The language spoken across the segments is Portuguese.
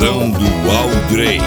Fernando Aldrey.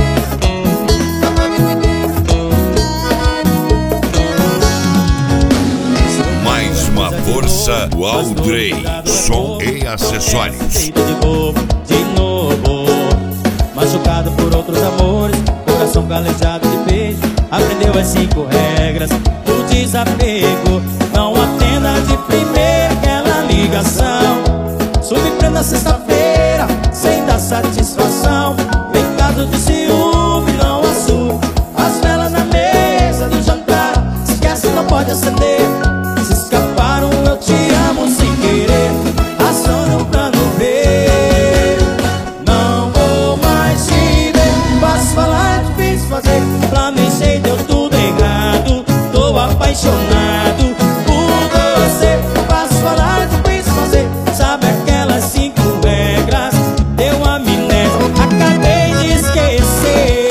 Mais uma força do Aldrey, som e acessórios. De bobo, de novo, machucado por outros amores, coração calejado de beijo. Aprendeu as 5 regras do desapego. Não atenda de primeira aquela ligação. Subprenda na sexta-feira, sem dar satisfação. Pecado de ciúme, não assume. As velas na mesa do jantar, esquece, não pode acender. Se escaparam, eu te amo sem querer. Aciono pra não ver. Não vou mais te ver. Posso falar, difícil fazer. Planejei, deu tudo errado. Tô apaixonado por você. Posso falar, difícil fazer. Sabe aquelas 5 regras? Deu amnésia, acabei de esquecer.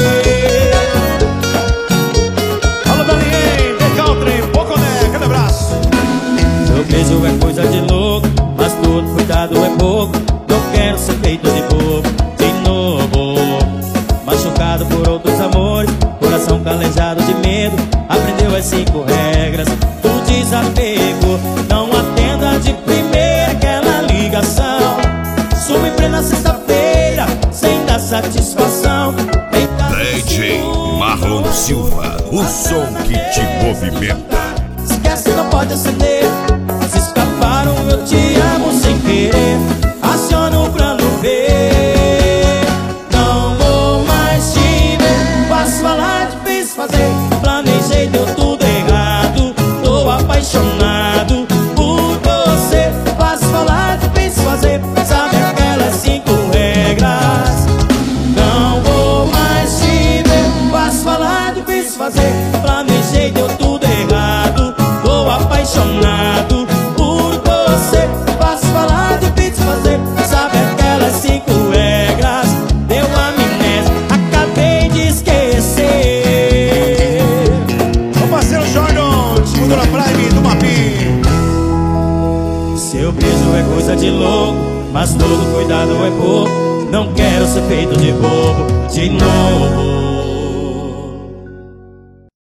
Alô, Daniel, Decaltre, Poconé, aquele abraço. Seu beijo é coisa de louco, mas todo cuidado é pouco. Não quero ser feito de bobo, de novo. Machucado por outros amores, coração calejado de medo. Aprendeu as 5 regras do desapego. Não atenda de primeira aquela ligação. Sume em plena sexta-feira, sem dar satisfação. DJ Marlon Silva, o som que te movimenta. Esquece, não pode acender. Se escaparam, eu te amo sem querer. Aciono pra não ver. Não vou mais te ver. Posso falar, difícil fazer. Planejei, deu tudo errado. Tô apaixonado por você. Posso falar, difícil fazer. Sabe aquelas 5 regras? Não vou mais te ver. Posso falar, difícil fazer. Planejei, deu tudo errado. Tô apaixonado por você. Posso falar, difícil fazer. Sabe aquelas 5 regras? Deu amnésia, acabei de esquecer. O parceiro Jordan, Escultura Prime do Mapim. Seu beijo é coisa de louco, mas todo cuidado é pouco. Não quero ser feito de bobo, de novo.